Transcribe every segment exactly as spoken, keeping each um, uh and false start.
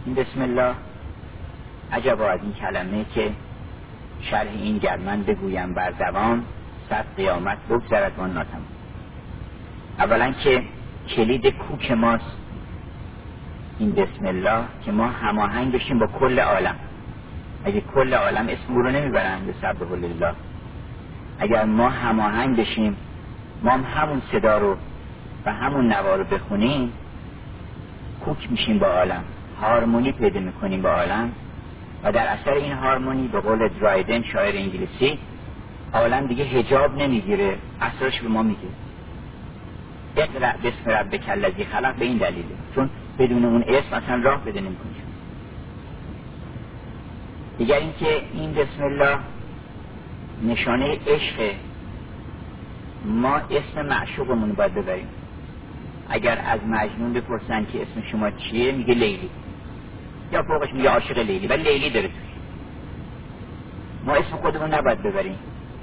این بسم الله عجبا از این کلمه که شرح این گر من بگویم بر زبان صد قیامت بگذرد وان ناتمام. اولا که کلید کوک ماست این بسم الله که ما هماهنگ بشیم با کل عالم. اگه کل عالم اسم او رو نمیبرن به سبح لله، اگر ما هماهنگ بشیم، ما هم همون صدا رو و همون نوا رو بخونیم، کوک میشیم با عالم، هارمونی پیدا میکنیم با عالم و در اثر این هارمونی به قول درایدن شاعر انگلیسی، عالم دیگه حجاب نمیگیره، اسرارش به ما میگه. اقرأ بسم ربک الذی خلق به این دلیله، چون بدون اون اسم اصلا راه پیدا نمیکنیم. دیگر اینکه این بسم الله نشانه عشق، ما اسم معشوقمون باید ببریم. اگر از مجنون بپرسن که اسم شما چیه، میگه لیلی، یا فوقش میگه عاشق لیلی، ولی لیلی داره توش. ما اسم خودمون نباید ببریم.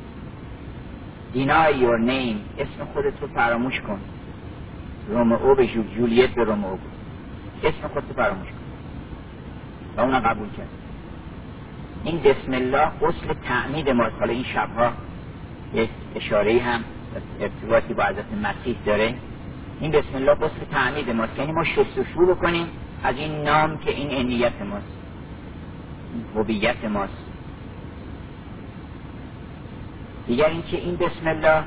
deny your name، اسم خودت رو فراموش کن. رومئو به جولیت به رومئو، اسم خودت رو فراموش کن و اونم قبول کرد. این بسم الله غسل تعمید ماست. حالا این شبها یک اشاره‌ای هم ارتباطی با حضرت مسیح داره. این بسم الله غسل تعمید ماست، یعنی ما شستشو بکنیم از این نام که این انیت ماست، هویت ماست. دیگر اینکه این بسم الله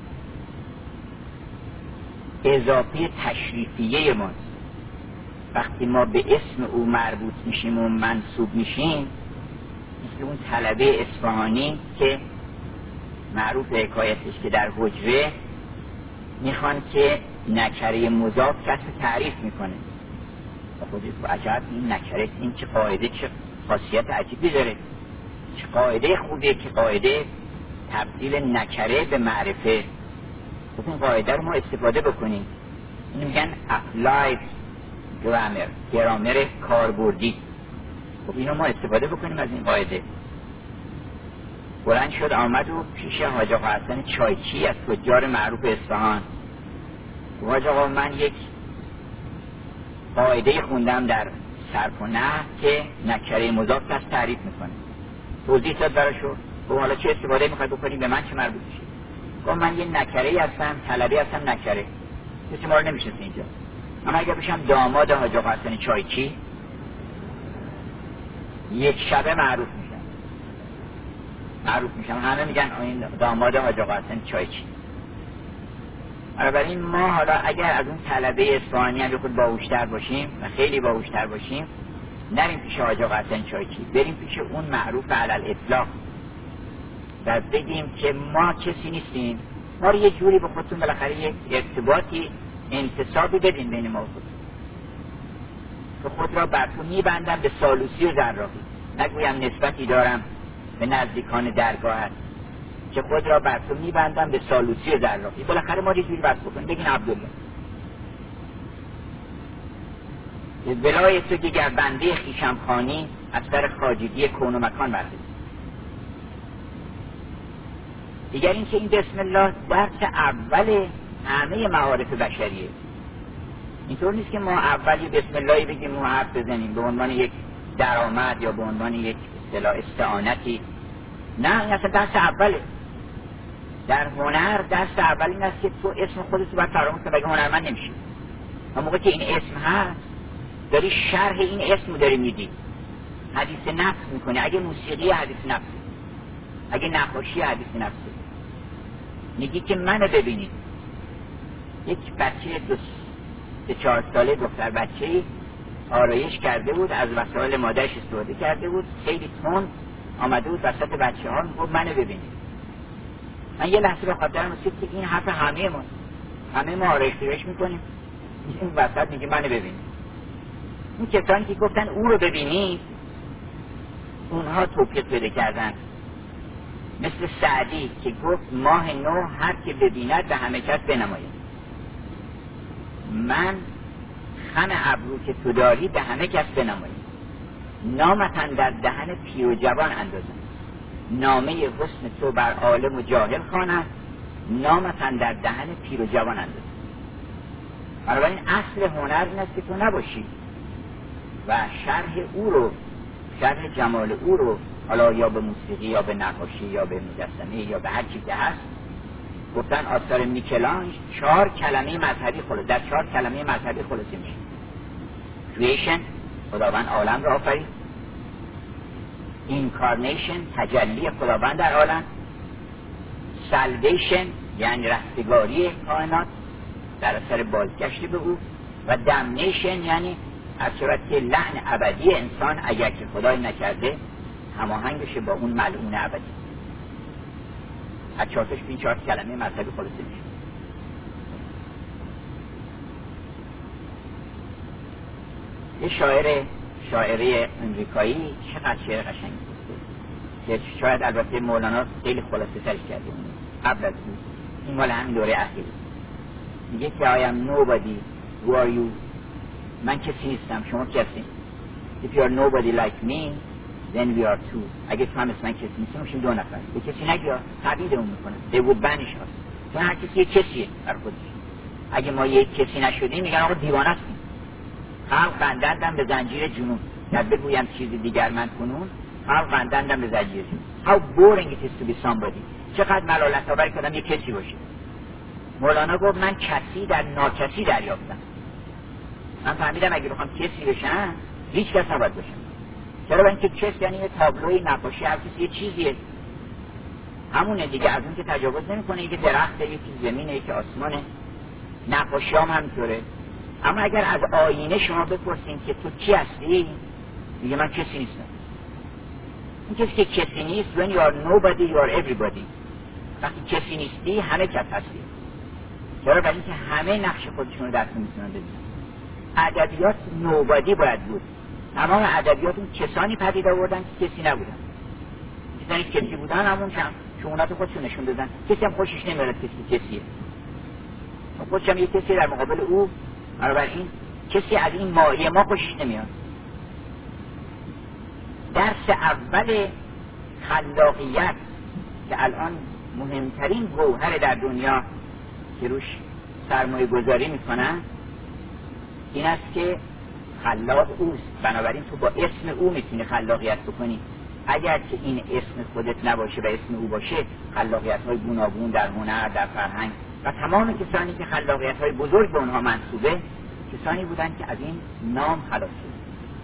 اضافه تشریفیه ماست. وقتی ما به اسم او مربوط میشیم و منصوب میشیم، مثل اون طلبه اصفهانی که معروف حکایتش که در حجره میخوان که نکره مضاف کسب تعریف میکنه. خودت عجب، این نکره این چه قاعده، چه خاصیت عجیبی داره، چه قاعده خوبیه که قاعده تبدیل نکره به معرفه. خب این قاعده رو ما استفاده بکنیم. اینو میگن applied grammar، گرامر کاربردی. خب اینو ما استفاده بکنیم از این قاعده. بلند شد آمد و پیش حاج آقا حسن چایچی از تجار معروف اصفهان. حاج آقا من یک قاعده خوندم در صرف و نحو که نکره مضاف کس تعریف میکنه. توضیح داد براشو. خب حالا چه استفاده میخواد بکنیم، به من چه مربوط میشه؟ گفت من یه نکره هستم، طلبه هستم نکره. کسی ما رو نمیشناسه اینجا. اما اگر بشم داماد حاج آقا حسن چایچی، یک شبه معروف میشم. معروف میشم، همه میگن این داماد حاج آقا حسن چایچی. بنابراین ما حالا اگر از اون طلبه اصفهانی هم بخود باهوشتر باشیم و خیلی باهوشتر باشیم، نریم پیش حاج آقا حسن چایچی، بریم پیش اون معروف علی الاطلاق و بگیم که ما کسی نیستیم، ما رو یه جوری به خودتون بالاخره یک ارتباطی انتصابی بدین بین ما و خودتون. که خود را بر تو میبندم به سالوسی و زراقی، نگویم نسبتی دارم به نزدیکان درگاهت، که خود را بر تو میبندم به سالوسی و زراقی. بالاخره ما رو یه جوری بس بکنیم، بگین عبدالله ولای تو که گر بنده خیشم خانی، از سر خواجگی کون و مکان برده. دیگر این که این بسم الله درس اول همه معارف بشریه. اینطور نیست که ما اول یه بسم اللهی بگیم ما حرف بزنیم به عنوان یک درآمد یا به عنوان یک اصطلاح استعانتی. نه، این اصلا درس اوله. در هنر درس اول این است که تو اسم خودت رو باید فراموش کنی، بگه هنرمند نمیشی. و موقع که این اسم هست داری شرح این اسم رو داری میدی، حدیث نفس میکنی. اگه موسیقی حدیث نفس، اگه نقاشی حدیث نفس، میگی که منو ببینید. یک بچه دو سه چهار ساله دختر بچه‌ای آرایش کرده بود، از وسایل مادرش استفاده کرده بود، خیلی تند آمده بود وسط بچه ها، میگفت منو ببینید. من یه لحظه به خاطرم رسید که این حرف همه ما، همه ما آرایش میکنیم، این وسط میگه منو ببینید. این کسانی که گفتن او رو ببینید، اونها توفیق پیدا کردن. مثل سعدی که گفت ماه نو هر که ببیند به همه کس بنماید. من خم ابرو که تو داری به همه کس بنماید. نامتن در دهن پیر و جوان اندازم، نامه حسن تو بر عالم و جاهل خوانم، نامتن در دهن پیر و جوان اندازم. بنابراین اصل هنر این است که تو نباشی، و شرح او رو، شرح جمال او رو، حالا یا به موسیقی یا به نقاشی یا به مجسمه یا به هر چی که هست، گفتن آثار میکلانج چهار کلمه مذهبی خلاصه، در چهار کلمه مذهبی خلاصه میشه. کریشن، خداوند عالم را آفرید. اینکارنیشن، تجلی خداوند در عالم. سالویشن، یعنی رستگاری کائنات در اثر بازگشت به او. و دمنیشن، یعنی از صورت که لعن ابدی انسان اگر که خدای نکرده هماهنگ بشه با اون ملعون ابدی. از چهارتاش به این چهار کلمه مذهبی خلاصه میشه. یه شاعر شاعری امریکایی چقدر شعر قشنگی گفته که شاید البته مولانا خیلی خلاصه ترش کرده قبل از اون. این مال همین دوره اخیر. میگه که I am nobody, who are you؟ من کسی نیستم، شما کسی. If you are nobody like me, then we are two. اگه تو هم اسم من کسی نیستم میشیم دو نفر. به کسی نگیا تبعید اون میکنه. They would banish us. چون هر کسی یک کسیه در خودش. اگه ما یک کسی نشدیم میگن آقا دیوانه هستیم. خلق بندندم به زنجیر جنون. یا بگویم چیزی دیگر من کنون، خلق بندندم به زنجیر جنون. How boring it is to be somebody. چقدر ملالت آور که آدم یک کسی باشه. مولانا گفت من کسی در ناکسی دریافتم. من فهمیدم اگه بخوام کسی بشم هیچ کس نباید باشم. چرا؟ برای اینکه کس یعنی یه تابلوی نقاشی، هر کسی یه چیزیه، همونه دیگه. از اون که تجاوز نمیکنه، یکی درخته، یکی زمینه، یکی آسمانه. نقاشی هم همینطوره. اما اگر از آینه شما بپرسین که تو کی هستی، میگه من کسی نیستم. این کسی که کسی نیست، when you are nobody you are everybody. وقتی کسی نیستی همه کس هستی. چرا؟ برای اینکه همه نقش خودشون رو در تو میتونن ببینن. ادبیات نوبادی باید بود. تمام ادبیات اون کسانی پدید آوردن که کسی نبودن. کسانی که کسی بودن همون شم شونات خودشون نشون دادن. کسی هم خوشش نمیاد کسی کسیه. خودش هم یه کسی در مقابل او. بنابراین کسی از این مایه ما خوشش نمیاد. درس اول خلاقیت که الان مهمترین گوهر در دنیا که روش سرمایه گذاری میکنن این است که خلاق اوست. بنابراین تو با اسم او میتونی خلاقیت بکنی. اگر که این اسم خودت نباشه و اسم او باشه، خلاقیت های گوناگون در هنر، در فرهنگ و تمام کسانی که خلاقیت های بزرگ به اونها منسوبه کسانی بودن که از این نام خلاص شد.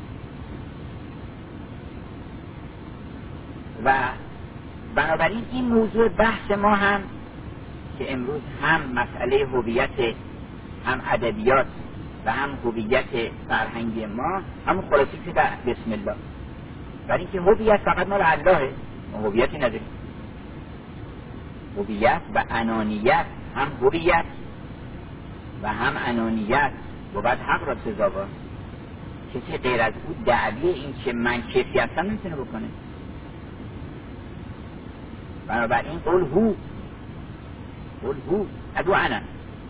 و بنابراین این موضوع بحث ما هم که امروز هم مسئله هویت، هم ادبیات و هم هویت فرهنگی ما، همون خلاصی که در بسم الله. برای اینکه هویت فقط مال اللهه، ما هویتی نداریم. هویت و انانیت، هم هویت و هم انانیت و بعد حق را سزاوار. کسی غیر از او دعوی این که من کسی هستم نمیتونه بکنه. بنابراین قول هو قول هو ادو انا.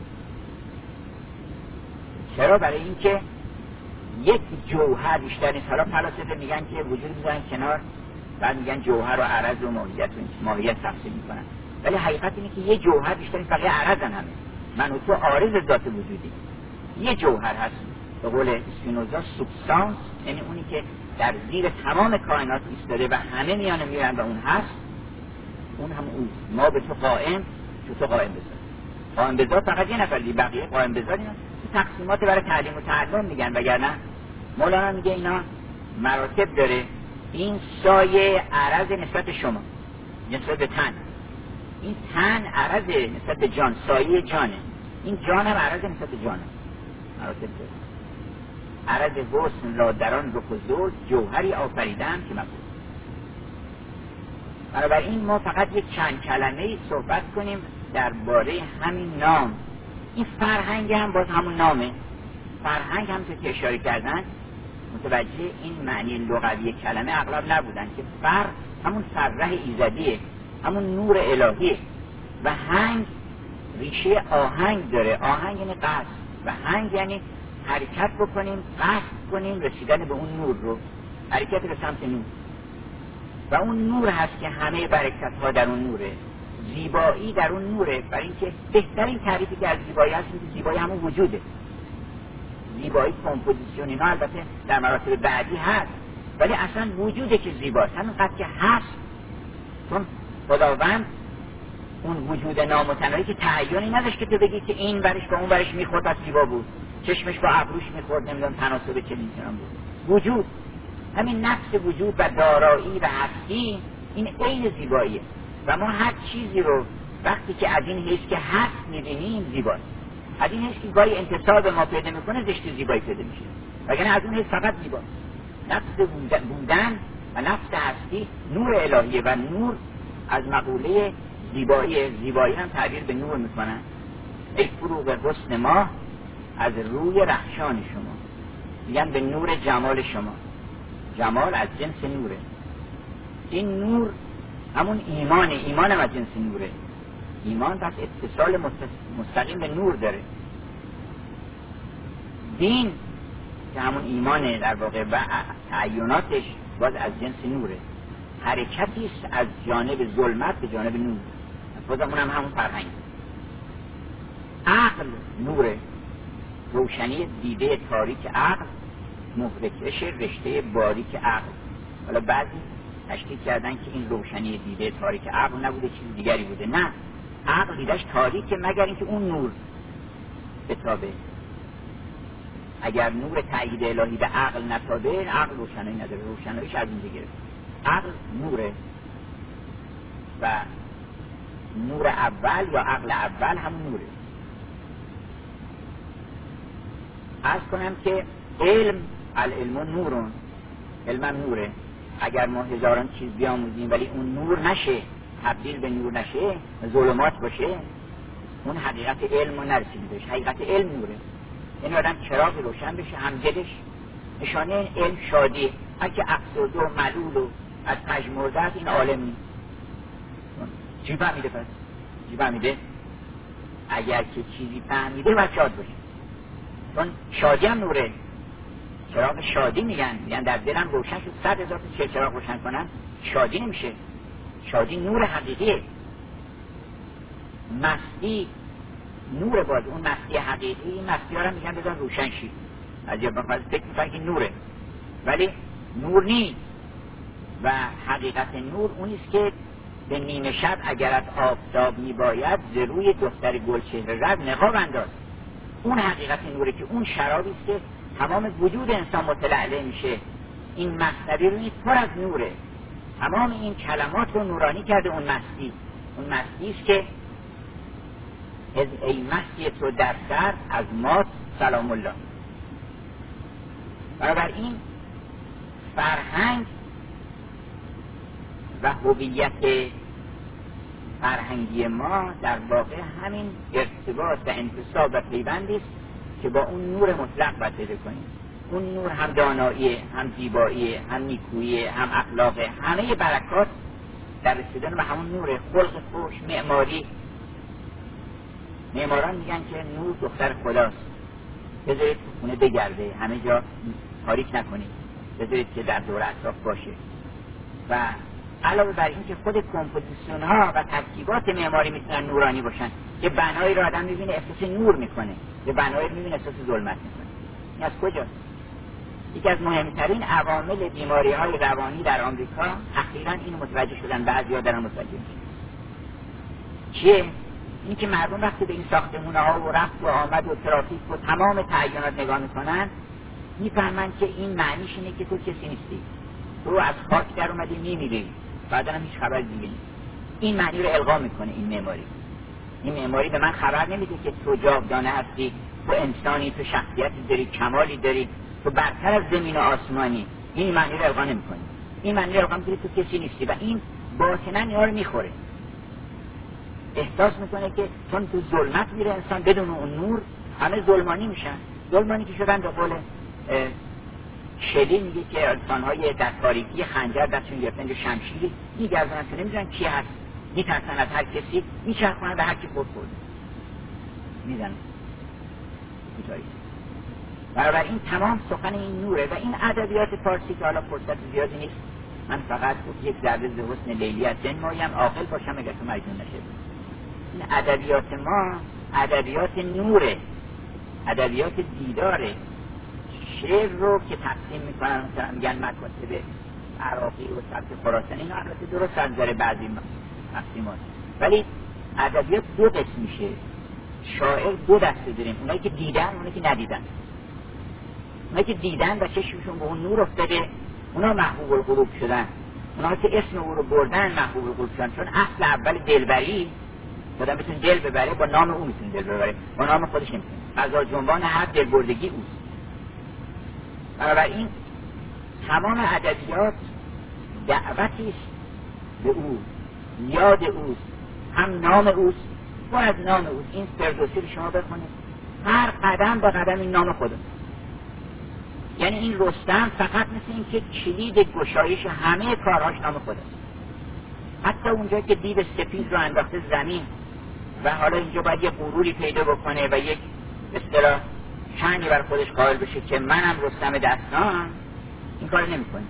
چرا؟ برای اینکه یک جوهر بیشتر نیست. حالا فلاسفه میگن که وجود میذارن کنار، بعد میگن جوهر و عرض و ماهیت و ماهیت تقسیم میکنن، ولی حقیقت اینه که یه جوهر بیشتر نیست، بقیه عرضن همه. من و تو عارض ذات وجودی. یه جوهر هست به قول اسپینوزا سوبستانس، یعنی اونی که در زیر تمام کائنات ایستاده و همه میان میرن و اون هست. اون هم اون. ما به تو قائم، تو تو قائم بذار. قائم بذار فقط یه نفر دی، بقیه قائم بذار اینا تقسیمات برای تعلیم و تعلم میگن. وگرنه مولانا میگه اینا مراتب داره. این سایه عرض نسبت شما، نسبت به تن. این تن عرض نسبت به جان، سایه جانه. این جان هم عرض نسبت به جانه. مراتب داره. عرض حسن لادران رخ و زلف جوهری آفریدم که مبود. بنابراین ما فقط یک چند کلمه ای صحبت کنیم درباره همین نام. این فرهنگ هم باز همون نامه. فرهنگ هم که اشاره کردن متوجه این معنی لغوی کلمه اغلب نبودن که فر همون فرح ایزدیه، همون نور الهیه. و هنگ ریشه آهنگ داره. آهنگ یعنی قصد و هنگ یعنی حرکت بکنیم، قصد کنیم رسیدن به اون نور رو، حرکت به سمت نور. و اون نور هست که همه برکت ها در اون نوره. زیبایی در اون نوره. برای اینکه بهترین تعریفی که از زیبایی هست این زیبایی همون وجوده. زیبایی کمپوزیسیون اینا البته در مراتب بعدی هست، ولی اصلا وجوده که زیباست، همینقدر که هست. چون خداوند اون وجود نامتناهی که تعیینی نداشت که تو بگی که این برش با اون برش میخورد از زیبا بود، چشمش با ابروش میخورد نمیدونم تناسب چه میکنم بود. وجود، همین نفس وجود و دارایی و هستی، این عین زیباییه. و ما هر چیزی رو وقتی که از این حیث که هست میبینیم زیباست، از این حیث که گاهی انتصاب ما پیدا میکنه زشت زیبایی پیدا میشه، وگرنه از اون حیث فقط زیباست. نفس بودن و نفس هستی نور الهیه و نور از مقوله زیبایی زیبایی هم تعبیر به نور میکنن. ای فروغ حسن ما از روی رخشان شما، میگن به نور جمال شما. جمال از جنس نوره. این نور همون ایمانه، ایمان هم از جنس نوره. ایمان پس اتصال مستقیم به نور داره. دین که همون ایمانه در واقع و تعیناتش باز از جنس نوره. حرکتی است از جانب ظلمت به جانب نور، باز اونم همون فرهنگ. عقل نوره، روشنی دیده تاریک عقل مهرکش رشته باریک عقل. حالا بعضی تشکیل کردن که این روشنی دیده تاریک عقل نبوده، چیز دیگری بوده. نه، عقل دیدش تاریکه مگر اینکه اون نور بتابه. اگر نور تأیید الهی به عقل نتابه، عقل روشنایی نداره، روشناییش از اینجا گرفت. عقل نوره و نور اول یا عقل اول همون نوره. عرض کنم که علم، العلم نورون، علمم نوره. اگر ما هزاران چیز بیاموزیم ولی اون نور نشه، تبدیل به نور نشه، ظلمات باشه، اون حقیقت علم رو نرسید بهش. حقیقت علم نوره. این آدم چراغ روشن بشه، هم دلش نشانه این علم شادی. هر که افسرده و ملول و از پژمرده است، این عالم نیست. چی فهمیده پس؟ چی فهمیده؟ اگر که چیزی فهمیده باید شاد باشه، چون شادی هم نوره. چراغ شادی میگن، میگن در دلم روشن شد، صد هزار تا چراغ روشن کنن شادی نمیشه. شادی نور حقیقیه. مستی نور، باز اون مستی حقیقی، این مستی ها رو میگن بذار روشن شید. از یا بفرض فکر میکنن که نوره، ولی نور نیست. و حقیقت نور اونیست که به نیمه شب اگر از آفتاب میباید ز روی دختر گلچهره رد نقاب انداز. اون حقیقت نوره که اون شرابی است که تمام وجود انسان متلعله میشه. این مصنوی رو پر از نوره، تمام این کلمات رو نورانی کرده. اون مستی، اون مستی است که ای مستی تو در سر از مات سلام الله. بنابراین فرهنگ و هویت فرهنگی ما در واقع همین ارتباط و انتصاب و پیوندی است که با اون نور مطلق باید پیدا کنیم. اون نور هم داناییه، هم زیباییه، هم نیکوییه، هم اخلاقه، همه برکات در رسیدن به همون نوره. خلق خوش، معماری. معماران میگن که نور دختر خداست، بذارید تو خونه بگرده، همه جا تاریک نکنید، بذارید که در دور اطراف باشه. و علاوه بر این که خود کمپوزیسیون ها و ترکیبات معماری میتونن نورانی باشن، که بنایی رو آدم میبینه احساس نور میکنه، که بنایی رو میبینه احساس ظلمت میکنه. این از کجاست؟ یکی از مهمترین عوامل بیماری های روانی در آمریکا اخیراً این متوجه شدن، بعضیا دارن متوجه میشن. چیه؟ این که مردم وقتی به این ساختمونه ها و رفت و آمد و ترافیک و تمام تعیینات نگاه میکنن، میفهمن که این معنیش اینه که تو کسی نیستی، تو از خاک در اومدی میمیری، بعدا هم هیچ خبر دیگه نیست. این معنی رو القا میکنه این معماری. این معماری به من خبر نمیده که تو جاودانه هستی، تو انسانی، تو شخصیتی داری، کمالی داری، تو برتر از زمین و آسمانی. این معنی رو القا نمیکنه. این معنی رو القا میکنه تو کسی نیستی و این باطنا اینا رو میخوره. احساس میکنه که چون تو ظلمت میره انسان، بدون اون نور همه ظلمانی میشن. ظلمانی که شدن به قول شلی میگه که انسان‌های در تاریکی خنجر دستشون گرفتن، شمشیری میگردن که نمیدونن کی هست، میترسن از هر کسی، میچرخونن به هر کی خود خورده میزنن. برابر این تمام سخن این نوره. و این ادبیات فارسی که حالا فرصت زیادی نیست، من فقط یک ذره ز حسن لیلی از جنمایم عاقل باشم اگر تو مجنون نشه. این ادبیات ما ادبیات نوره، ادبیات دیداره. شعر رو که تقسیم میکنن مثلا میگن مکاتب عراقی و سبک خراسانی، اینا البته درست از نظر بعضی تقسیمات، ولی ادبیات دو قسم میشه. شاعر دو دسته داریم، اونایی که دیدن، اونایی که ندیدن. اونایی که دیدن و چشمشون به اون نور افتاده، اونا محبوب القلوب شدن. اونایی که اسم او رو بردن محبوب القلوب شدن، چون اصل اول دلبری، آدم بتونه دل ببره با نام او میتونه دل ببره، با نام خودش نمیتونه. غزال جنبان هر دلبردگی اوست. بنابراین تمام ادبیات دعوتی است به او، یاد اوست، هم نام اوست و از نام اوست. این فردوسی رو شما بخونید، هر قدم به قدم این نام خدا. یعنی این رستم فقط مثل این که کلید گشایش همه کارهاش نام خداست. حتی اونجا که دیو سپید رو انداخته زمین و حالا اینجا باید یه غروری پیدا بکنه و یک اصطلاح شأنی بر خودش قائل بشه که منم رستم دستان، این کار نمی‌کنه.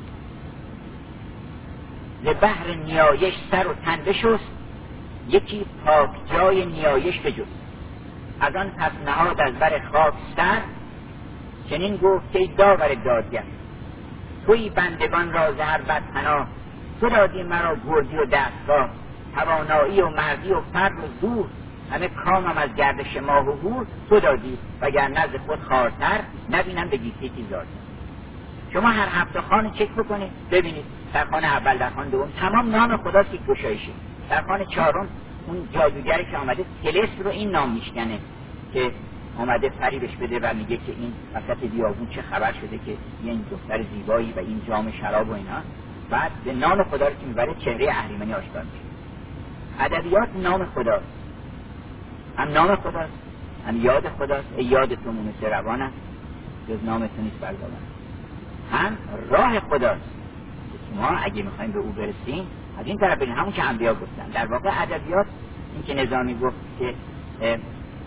ز بحر نیایش سر و تن بشست، یکی پاک جای نیایش بجست. از آن پس نهاد از بر خاک سر، چنین گفت که داور دادگر، توی بندگان را ز هر بد پناه، تو دادی مرا گردی و دستگاه، توانایی و مردی و فر و زور، همه کامم از گردش ماه و هور، تو دادی وگر نزد خود خارتر، نبینم به گیتی کی زارتر. شما هر هفته خانه چک بکنید ببینید، در خانه اول، در خانه دوم تمام نام خداست که گشایشه. در خانه چهارم اون جادوگری که آمده طلسم رو این نام میشکنه که آمده فریبش بده و میگه که این وسط بیابون چه خبر شده که این دختر زیبایی و این جام شراب و اینا، بعد به نام خدا رو که میبره چهره اهریمنی آشکار میشه. ادبیات نام خداست، هم نام خداست هم یاد خداست. ای یاد تو مونس روانم، جز نام تو نیست بر زبانم. هم راه خداست که ما اگه میخوایم به او برسیم از این طرف بریم، همون که انبیا گفتن. در واقع ادبیات این که نظامی گفت که اه اه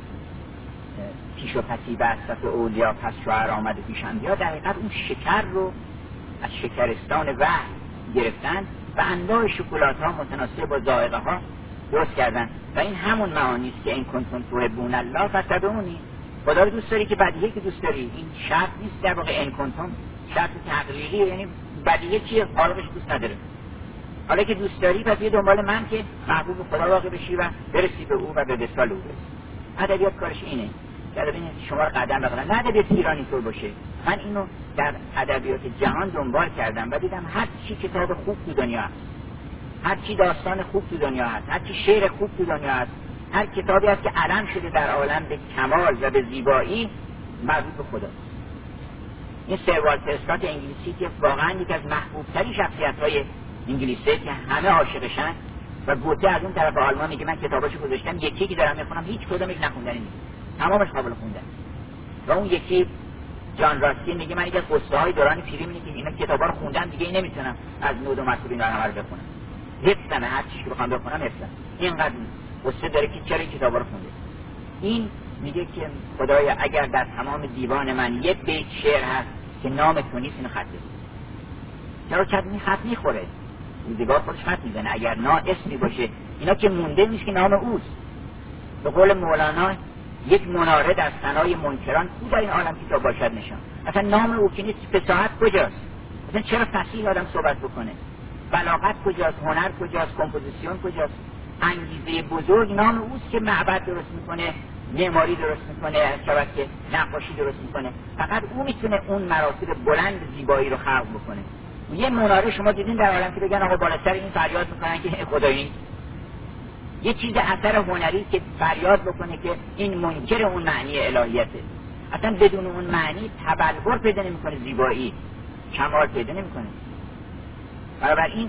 پیش و پسی بستت اولیا پس شعر آمد پیش انبیا، در حقیقت اون شکر رو از شکرستان وحی گرفتن و انواع شکلات ها متناسب با ذائقه ها درست کردن و این همون معانی است که این کنتم تحبون الله فاتبعونی. خدا رو دوست داری که بدیهی که دوست داری، این شرط نیست. در واقع این کنتم شرط تقلیلیه، یعنی بدیهی چیه خالقش دوست نداره. حالا که دوست داری پس یه دنبال من که محبوب خدا واقع بشی و برسی به او و به وصال او برسی. ادبیات کارش اینه که ببینید شما رو قدم به قدم، نه ادبیات ایرانی طور باشه. من اینو در ادبیات جهان دنبال کردم و دیدم هر چی کتاب خوب تو دنیا هست، هر چی داستان خوب تو دنیا هست، هر چی شعر خوب تو دنیا هست، هر کتابی هست که علم شده در عالم به کمال و به زیبایی، مربوط به خداست. این سر والتر اسکات انگلیسی که واقعا یک از محبوب ترین شخصیت های انگلیسه که همه عاشقشن، و گوته از اون طرف آلمان میگه من کتاباشو گذاشتم، یکی که دارم میخونم هیچ کدومش نخوندنی نیست، تمامش قابل خوندن. و اون یکی جان راستین میگه من یک از قصه های دوران پیری میگه که اینا کتابا رو خوندم دیگه نمیتونم از نود و مکتوب اینا رو بخونم، حفظم هر چیزی که بخوام بخونم حفظم. اینقدر قصه داره که چرا این کتابا رو خونده. این میگه که خدایا اگر در تمام دیوان من یک بیت شعر هست که نام تو نیست اینو خط بزن. چرا کدومی خط میخوره؟ روزگار خودش خط میزنه. اگر نا اسمی باشه اینا که مونده نیست که نام اوست. به قول مولانا یک مناره در ثنای منکران کو در این عالم که تا باشد نشان. اصلا نام او که نیست، فصاحت کجاست؟ اصلا چرا فصیح آدم صحبت بکنه؟ بلاغت کجاست؟ هنر کجاست؟ کمپوزیسیون کجاست؟ انگیزه بزرگ نام اوست که معبد درست میکنه، معماری درست میکنه، شبکه که نقاشی درست میکنه. فقط او میتونه اون مراتب بلند زیبایی رو خلق بکنه. یه مناره شما دیدین در عالم که بگن آقا بالا سر این فریاد میکنن که خدایی نیست؟ یه چیز اثر هنری که فریاد بکنه که این منکر اون معنی الهیته. اصلا بدون اون معنی تبلور پیدا نمیکنه، زیبایی کمال پیدا نمیکنه. بنابراین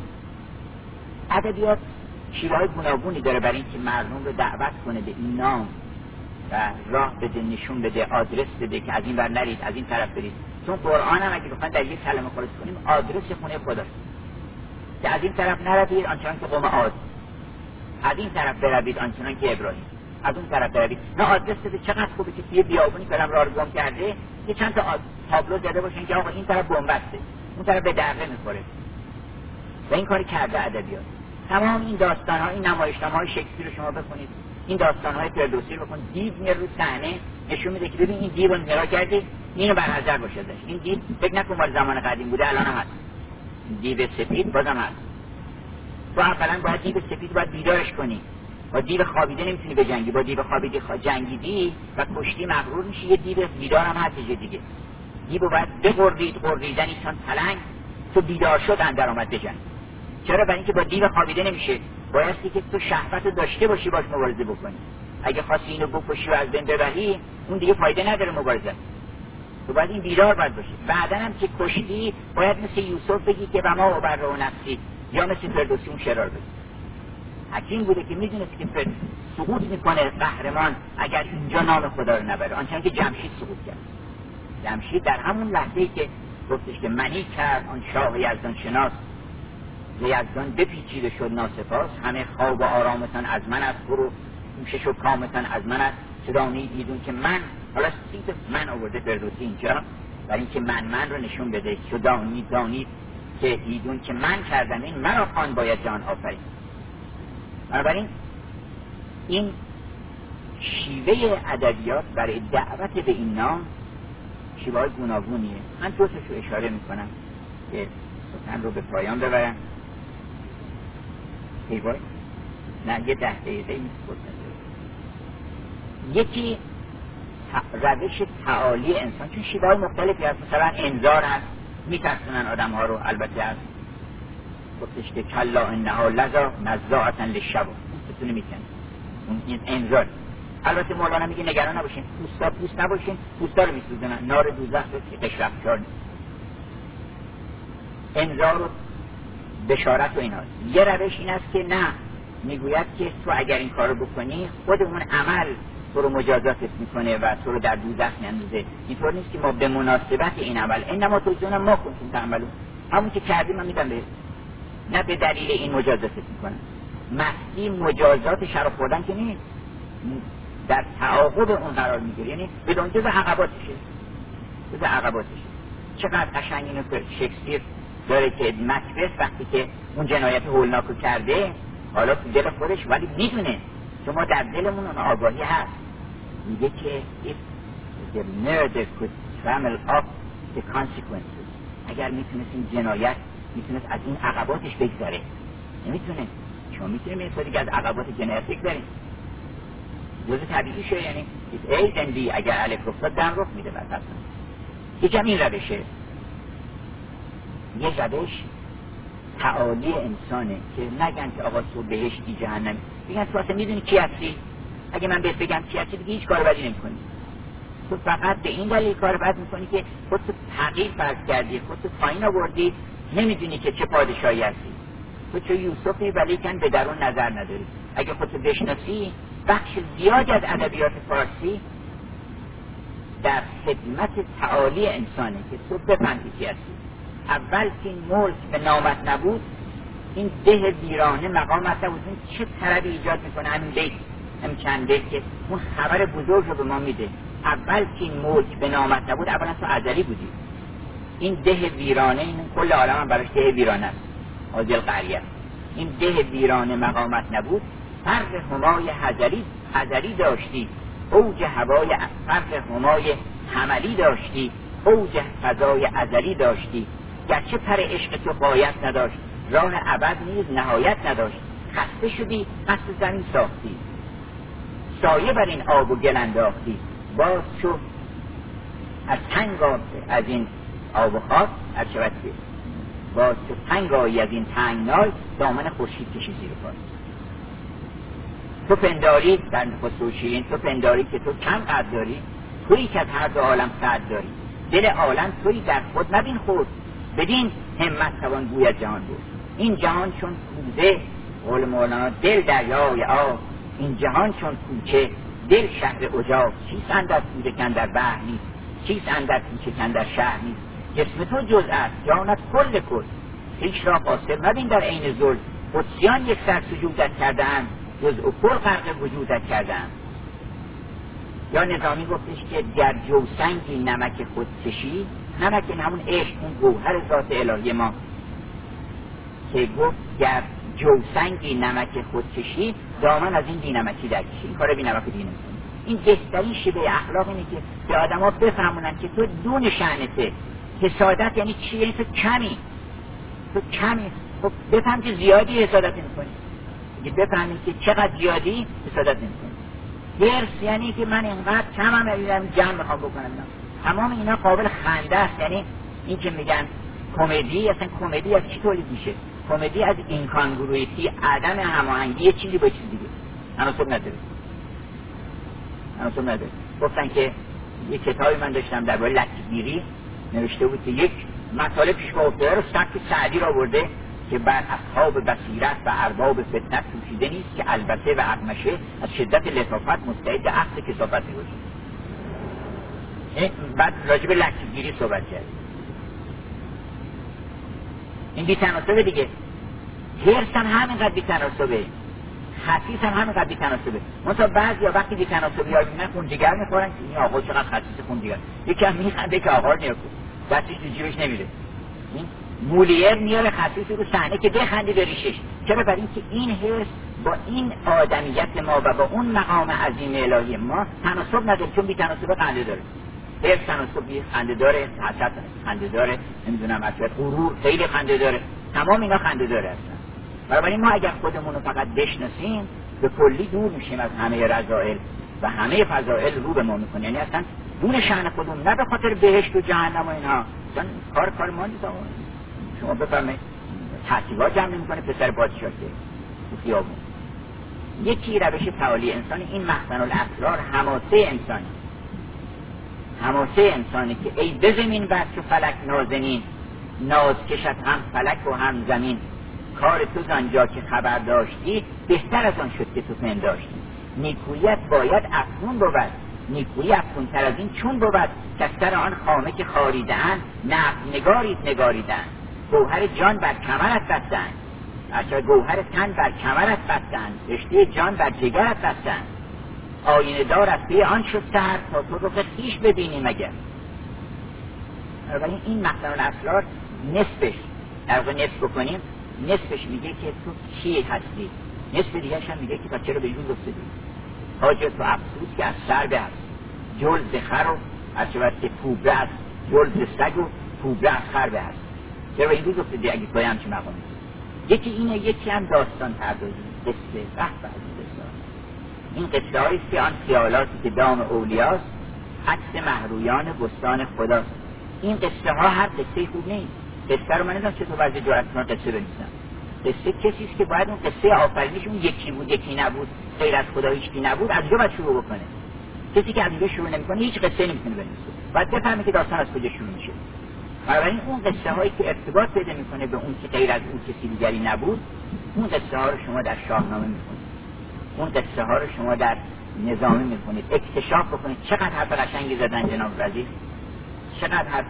ادبیات شیوه‌های گوناگونی داره برای اینکه مردم رو دعوت کنه به این نام و راه بده، نشون بده، آدرس بده که از این ور نرید، از این طرف برید. چون قرآن هم اگه بخوایم در یک کلمه خلاص کنیم آدرس خونه خداست که از این طرف نروید آنچنان که قوم عاد، از این طرف بروید آنچنان که ابراهیم، از اون طرف بروید. نه آدرس بده. چقدر خوبه که توی بیابونی برام راه گم کرده یه چند تا تابلو زده باشن که آقا این طرف بنبسته، اون طرف به دره میخوره. و این کاری کرده ادبیات. تمام این داستان‌ها، این نمایشنامه‌های شکسپیر رو شما بخونید، این داستان‌های فردوسی رو بخونید، دیو میاد رو صحنه نشون میده که ببین این دیو رو نگاه کردی، اینو بر نظر باشه داشت. این دیو فکر نکن مال زمان قدیم بوده، الان هم هست. دیو سفید بازم هست. تو اولا باید دیو سفید باید بیدارش کنی. با دیو خوابیده نمیتونی بجنگی. با دیو خوابیده خوا... جنگیدی و کشتی مغرور میشی. یه دیو بیدار هم هست یه دیگه. دیو باید بقردید قردیدنی چون پلنگ تو بیدار شد اندر آمد بجنگ. چرا؟ برای اینکه با دیو خوابیده نمیشه. بایستی که تو شهوت رو داشته باشی باش مبارزه بکنی. اگه خواستی اینو بکشی و از بین ببری اون دیگه فایده نداره مبارزه. تو باید این بیدار باید باشی. بعدن هم که کشتی باید مثل یوسف بگی که بما و بر و نفسی، یا مثل فردوسی اون شرار بگی. حکیم بوده که میدونست که فرد سقوط میکنه قهرمان اگر اینجا نام خدا رو نبره. آنچنان که جمشید سقوط کرد. جمشید در همون لحظه‌ای که گفتش که منی کرد آن شاه یزدان شناس، یزدان بپیچیده شد ناسپاس، همه خواب و آرامتان از من است، برو کوشش و کامتان از من است، چدانی دیدون که من، حالا سیت من آورده فردوسی اینجا برای اینکه من من رو نشون بده، چدانی دانید که دیدون که من کردم این مرا خان باید جان آفرین. بنابراین این شیوه ادبیات برای دعوت به این نام شیوه های گوناگونیه. من دو تاشو اشاره میکنم که سخن رو به پایان ببرم. ایوای نه یه ده دقیقه این یکی روش تعالی انسان، چون شیوه های مختلفی هست. مثلا انذار هست، میترسونن آدم ها رو. البته هست گفتش که کلا انها لذا نزاعتا للشوا، پوستتون میکنه، اون این انذار. البته مولانا میگه نگران نباشین، پوستا پوست نباشین، پوستا رو میسوزونن، نار دوزخ که قشرق چار نیست. انذار و بشارت و این هاست. یه روش این است که نه، میگوید که تو اگر این کارو بکنی خود اون عمل تو رو مجازاتت میکنه و تو رو در دوزخ میاندازه. اینطور نیست که ما به مناسبت این عمل انما توجیهون ما کنتون تعملون، همون که کردیم من میدم به، نه به دلیل این مجازاتت میکنم. مستی مجازات شرف خوردن که نیست، در تعاقب اون قرار میگیره، یعنی بدون جز عقباتشه جز عقباتشه. چقدر قشنگ اینو شکسپیر داره که مکبث وقتی که اون جنایت هولناکو کرده، حالا تو دل خودش ولی میدونه که ما در دلمون اون آگاهی هست، میگه که if the murder could trammel up the consequences، اگر میتونست این جنایت میتونست از این عقباتش بگذره، نمیتونه. شما میتونیم این دیگه از عقبات جنایت بگذاریم، جزء طبیعیشه. یعنی if A then B، اگر الف رخ داد دم رخ میده. بس اصلا یکم این روشه، یه روش تعالی انسانه که نگن که آقا تو بهشتی جهنمی، بگن تو اصلا میدونی کی هستی؟ اگه من بهت بگم کی هستی دیگه هیچ کار بدی نمی‌کنی. تو فقط به این دلیل کار بد می‌کنی که خودت تغییر فرض کردی، خودت پایین آوردی، نمیدونی که چه پادشاهی هستی. تو چه یوسفی ولیکن به درون نظر نداری. اگه خودت بشناسی، بخش زیادی از ادبیات فارسی در خدمت تعالی انسانه که تو بفهمی کی هستی. اول که این ملک به نامت نبود، این ده ویرانه مقامت نبود، این چه طربی ایجاد میکنه همین بیت، همین چند بیت که اون خبر بزرگ رو به ما میده. اول که این ملک به نامت نبود، اولا تو ازلی بودی. این ده ویرانه، این کل عالم هم براش ده ویرانه است، عادل قریه. این ده ویرانه مقامت نبود، فرق همای حضری حضری داشتی، اوج هوای فرق همای حملی داشتی، اوج فضای ازلی داشتی. گرچه پر عشق تو غایت نداشت، راه ابد نیز نهایت نداشت. خسته شدی قصد زمین ساختی، سایه بر این آب و گل انداختی. باز چو از تنگ از این آب و خاک هر شود که باز چو تنگ آیی از این تنگنای، دامن خورشید کشی زیر پای. تو پنداری در خسرو شیرین، تو پنداری که تو کم قدر داری، تویی که از هر دو عالم صد داری. دل عالم تویی در خود نبین خود، بدین همت توان گوید جهان بود. این جهان چون کوزه، قول مولانا، دل دریای آب. این جهان چون کوچه، دل شهر اجاق. چیست اندر کوزه کندر بحر نیست، چیست اندر کوچه کندر شهر نیست. جسم تو جز است، جانت کل کل. هیچ را قاصر مبین در عین ذل. قدسیان یک سر سجودت کرده‌اند، جز و کل غرق وجودت کرده‌اند. یا نظامی گفتش که در جوسنگی نمک خود کشی، نمک همون عشق، اون گوهر ذات الهی ما، که گفت گر جوسنگی نمک خود کشی، دامن از این بینمکی در کشی. این کار بینمک دینه این بهترین شیوه اخلاق اینه که به آدما بفهمونن که تو دون شأنته. حسادت یعنی چی؟ یعنی تو کمی، تو کمی. خب بفهم که زیادی حسادت نمی‌کنی، اگه بفهمی که چقدر زیادی حسادت نمی‌کنی. حرص یعنی که من اینقدر کمم می‌بینم جمع می‌خوام بکنم. تمام اینا قابل خنده است. یعنی این که میگن کمدی، اصلا کمدی از چی تولید میشه؟ کمدی از اینکانگرویتی، عدم هماهنگی یه چیزی با چیز دیگه. تناسب نداره. تناسب نداره. گفتن که یک کتابی من داشتم درباره لطیفگیری نوشته بود که یک مطالب پیش با افتاده رو سبک سعدی را برده که بر اصحاب بصیرت و ارباب فتنت پوشیده نیست که البته و اقمشه از شدت لطافت مستعد عقد کثافت می‌باشد. بعد راجب لطیفگیری صحبت کرد. این بی‌تناسبه دیگه. حرص هم همینقدر بی‌تناسبه، خسیس هم همینقدر بی‌تناسبه. مثلا بعضیا وقتی بی‌تناسبی ها میبینن خون جگر میخورن که این آقا چقدر خسیس خون جگر، یکی هم میخنده که آقا رو نگاه کن دستش تو جیبش نمیره. این مولیر میاره خسیس رو صحنه که بخندی به ریشش. چرا؟ برای اینکه این حرص با این آدمیت ما و با اون مقام عظیم الهی ما تناسب نداره، چون بی‌تناسبه خنده داره. حرص تناسبی خنده داره، حسد خنده داره، نمیدونم اصلا غرور خیلی خنده داره، تمام اینا خنده داره اصلا. بنابراین ما اگر خودمون رو فقط بشناسیم به کلی دور میشیم از همه رذائل و همه فضائل رو به ما میکنه. یعنی اصلا دون شأن خودمون، نه به خاطر بهشت و جهنم و اینها، اصلا کار کار ما نیست. شما بفرمایید تحصیلات جمع نمیکنه پسر پادشاه که تو خیابون. یکی روش تعالی انسان، این مخزن الاسرار حماسه انسانی، حماسه انسانی که ای به زمین بر چو فلک نازنین، ناز کشد هم فلک و هم زمین، کار تو زنجا که خبر داشتی بهتر از آن شد که تو پنداشتی. نیکویت باید افزون بود، نیکویی افزون تر از این چون بود، که سر آن خامه که خاریده‌اند نقد نگاریت نگاریدند. گوهر جان بر کمرت بستند، اچه گوهر تن بر کمرت بستند، رشته جان بر جگرت بستند. آینه دار از پی آن شد سر تا تو رو خویش ببینی مگر. ولی این مخزن الاسرار نصفش در واقع نصف بکنیم، نصفش میگه که تو چی هستی، نصف دیگرش هم میگه که تا چرا به جون افتادی. حاجت و افسوس که از سر به هست، جل ز خر و از شود که پوبره از جل ز سگ و پوبره از خر به هست. چرا به این روز افتادی اگه توی همچی مقامی. یکی اینه، یکی هم داستان پردازی، قصه بحث از این قصه هاییست که آن خیالاتی که دام اولیاست، عکس محرویان بستان خداست. این قصه ها هر قصه خوب نیست. قصه رو من نمیدونم چطور بعضی جرأت کنن قصه بنویسن. قصه کسیست که باید اون قصه آفرینش اون یکی بود یکی نبود، غیر از خدا هیچکی نبود، از جا باید شروع بکنه. کسی که از اینجا شروع نمیکنه هیچ قصه نمیتونه بنویسه. باید بفهمه که داستان از کجا شروع میشه. بنابراین اون قصه هایی که ارتباط پیدا میکنه به اون که غیر از اون کسی دیگری نبود، اون قصه ها رو شما در شاهنامه میکنید، اون قصه ها رو شما در نظامی میکنید. اکتشاف بکنید چقدر حرف قشنگی زدن جناب وزیر، چقدر حرف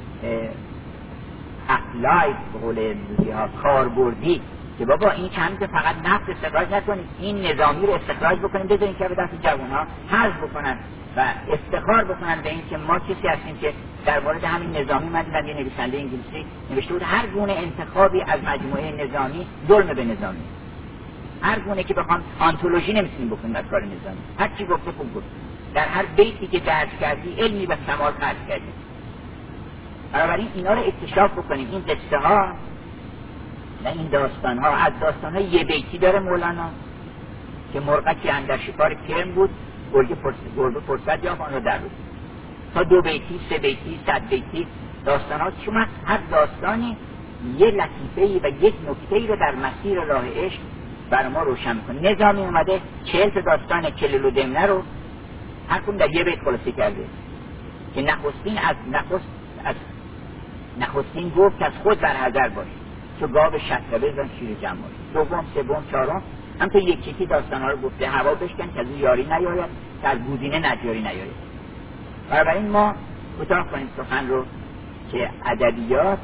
اپلای به قول امروزی ها کاربردی، که بابا این چند فقط نفت استخراج نکنید، این نظامی رو استخراج بکنید، بذارین که به دست جوان ها حذف بکنن و افتخار بکنن به این که ما کسی هستیم که در مورد همین نظامی. من دیدم یه نویسنده انگلیسی نوشته بود هر گونه انتخابی از مجموعه نظامی ظلم به نظامی. هر گونه که بخوام آنتولوژی نمیتونیم بکنیم از کار نظامی، هر چی گفته خوب گفت، در هر بیتی که درس کردی علمی و کمال خرج کردی. بنابراین اینا رو اکتشاف بکنیم. این قصه ها و این داستان ها، از داستان ها یه بیتی داره مولانا که مرغکی اندر شکار کرم بود، گربه فرصت فرصت یافت آن را در بود. تا دو بیتی، سه بیتی، صد بیتی داستان ها، چون هر داستانی یه لطیفه‌ای و یک نکته‌ای رو در مسیر راه عشق بر ما روشن می‌کنه. نظامی اومده چهل تا داستان کلیل و دمنه رو هر کدوم در یه بیت خلاصه کرده که نخستین از نخست از نخستین گفت که از خود بر حذر باش، چو گاو شطربه زن شیر جمع باش. دوم، سوم، چهارم هم تو یک یکی داستان‌ها رو گفته. هوا بشکن که از اون یاری نیاید، که از گزینه نجاری نیاید. بنابراین ما کوتاه کنیم سخن رو که ادبیات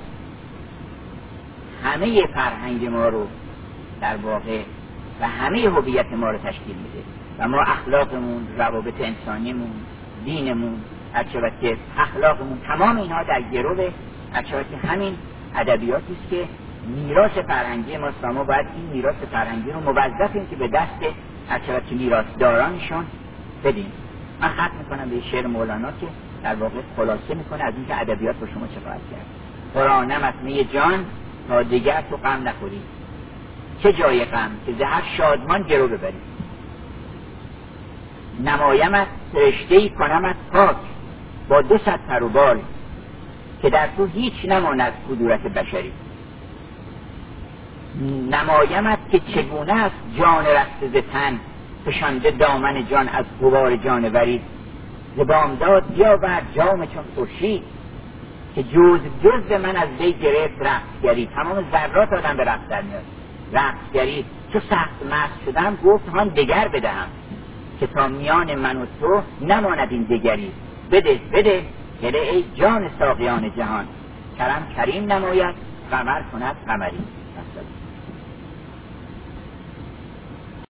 همه فرهنگ ما رو در واقع و همه هویت ما رو تشکیل میده و ما اخلاقمون، روابط انسانیمون، دینمون، البته اخلاقمون، تمام اینها در گرو البته همین ادبیاتی است که میراث فرهنگی ماست و ما باید این میراث فرهنگی رو موظفیم که به دست البته میراثدارانشون بدیم. من ختم میکنم به شعر مولانا که در واقع خلاصه میکنه از اینکه ادبیات با شما چه خواهد کرد. قرآنم از می جان تا دیگر تو غم نخوری، چه جای غم که زهر شادمان گرو ببری. نمایمت سرشته‌ای کنمت پاک با دو صد پر و بال، که در تو هیچ نماند کدورت بشری. نمایمت که چگونه است جان رسته ز تن، فشانده دامن جان از غبار جانوری. ز بامداد بیاورد جام چون خورشید، که جز جز من از وی گرفت رقصگری. تمام ذرات آدم به رقص در میاد. رقصگری چو سخت مست شدم گفت هان دگر بدهم، که تا میان من و تو نماند این دگری. بده بده گله ای جان ساقیان جهان، کرم کریم نماید قمر کند قمری.